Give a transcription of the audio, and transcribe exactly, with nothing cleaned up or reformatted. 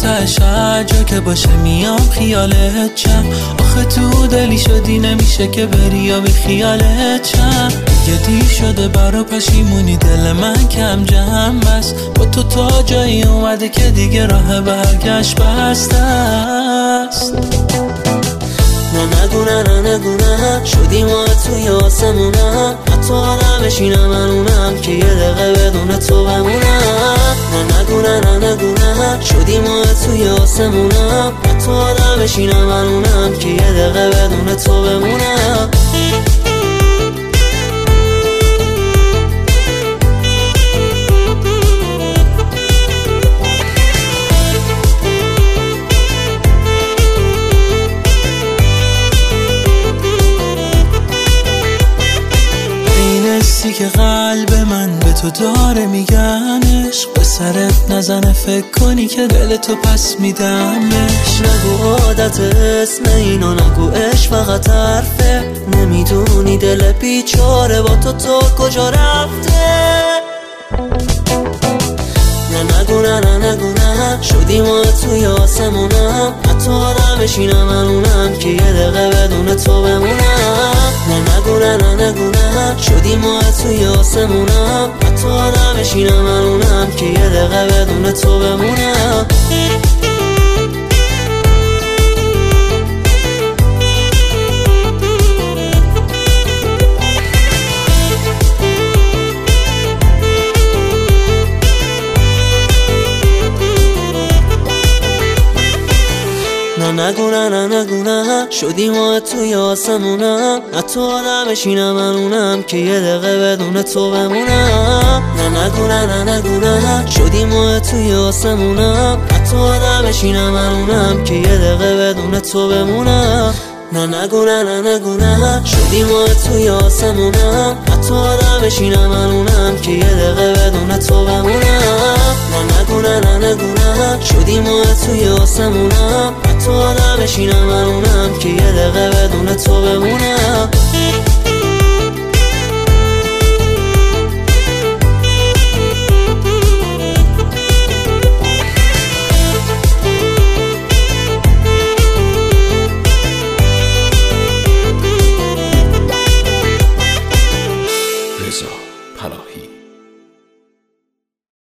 ته شهر جا که باشه میام خیالت چم. آخه تو دلی شدی نمیشه که بری یا بی خیالت چم. دیگه دیر شده برا پشیمونی دل من کم جمع بس. با تو تا جایی اومده که دیگه راه برگشت بسته است. نه نگو نه نه نگو نه شدیم ما توی آسمونم. حتی آدم بشینم من اونم که یه دقیقه بدون تو بمونم. نه نگو نه نه نگو نه شدیم ما توی آسمونم. حتی آدم بشینم من اونم که یه دقیقه بدون تو بمونم. که قلب من به تو داره میگنش. به سرت نزنه فکر کنی که دل تو پس میدمش. نگو عادت اسم اینو نگو عشق فقط حرفه. نمیدونی دل بیچاره با تو تو کجا رفته. نه نگو نه نه نگو نه شدیم ما توی آسمونم. حتی آدم بشینم من اونم که یه دقیقه بدون تو بمونم. نه نگو نه نه نگو نه شدیم ما توی آسمونم. حتی آدم بشینم من اونم که یه دقیقه بدون تو بمونم. نه نگو نه نه نگو نه شدیم ما توی آسمونم. حتی آدم بشینم من اونم که یه دقیقه بدون تو بمونم. نه نگو نه نه نگو نه شدیم ما توی آسمونم. حتی آدم بشینم من اونم که یه دقیقه بدون تو بمونم. نه نگو نه نه نگو نه شدیم ما توی آسمونم. حتی آدم بشینم من اونم که یه دقیقه بدون تو بمونم. نه نگو نه نه نگو نه شدیم ما توی آسمونم. حتی آدم بشینم من اونم که یه دقیقه بدون تو بمونم.